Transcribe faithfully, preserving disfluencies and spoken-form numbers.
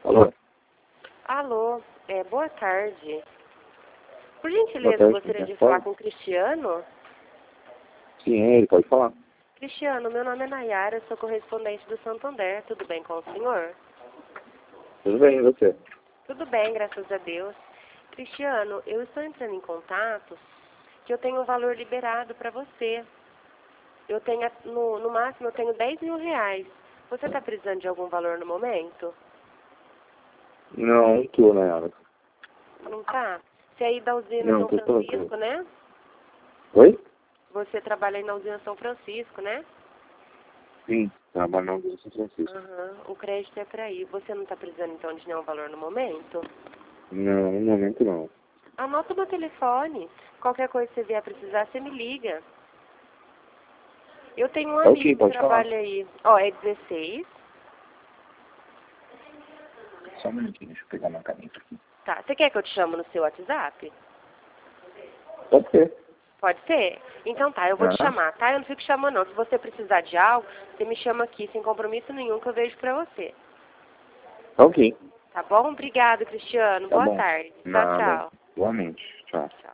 Alô? Alô, é, boa tarde. Por Boa gentileza, tarde, gostaria quem de fala? falar com o Cristiano. Sim, é ele, pode falar. Cristiano, meu nome é Nayara, sou correspondente do Santander. Tudo bem com o senhor? Tudo bem, e você? Tudo bem, graças a Deus. Cristiano, eu estou entrando em contato que eu tenho um valor liberado para você. Eu tenho, no, no máximo, eu tenho dez mil reais. Você está precisando de algum valor no momento? Não, não tô, né, Ana? Não tá? Você é aí da usina Não, São tô Francisco, tranquilo. né? Oi? Você trabalha aí na usina São Francisco, né? Sim, trabalho na Augusta São Francisco. Aham, o crédito é para ir. Você não está precisando, então, de nenhum valor no momento? Não, no momento não. Anota o meu telefone. Qualquer coisa que você vier precisar, você me liga. Eu tenho um Tá amigo ok, que pode falar. trabalha aí. Ó, é dezesseis. Só um minutinho, deixa eu pegar uma caneta aqui. Tá, você quer que eu te chame no seu WhatsApp? Pode ser. Pode ser? Então tá, eu vou te Aham. chamar, tá? Eu não fico chamando não. Se você precisar de algo, você me chama aqui, sem compromisso nenhum, que eu vejo pra você. Tá ok. Tá bom? Obrigado, Cristiano. Tá Boa bom. tarde. Tchau, Nada. tchau. Igualmente. Tchau.